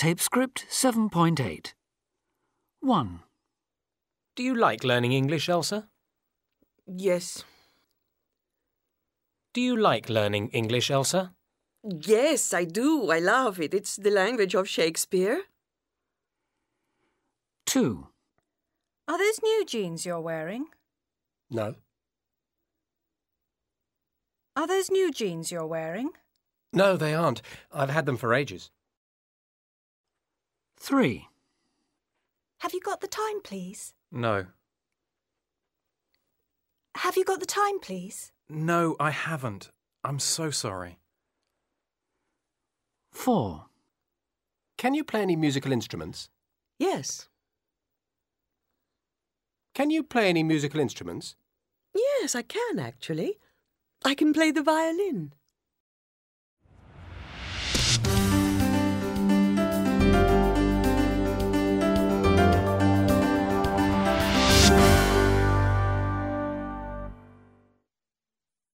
Tape script 7.8. 1. Do you like learning English, Elsa? Yes. Do you like learning English, Elsa? Yes, I do. I love it. It's the language of Shakespeare. 2. Are those new jeans you're wearing? No. Are those new jeans you're wearing? No, they aren't. I've had them for ages. 3. Have you got the time, please? No. Have you got the time, please? No, I haven't. I'm so sorry. 4. Can you play any musical instruments? Yes. Can you play any musical instruments? Yes, I can actually. I can play the violin.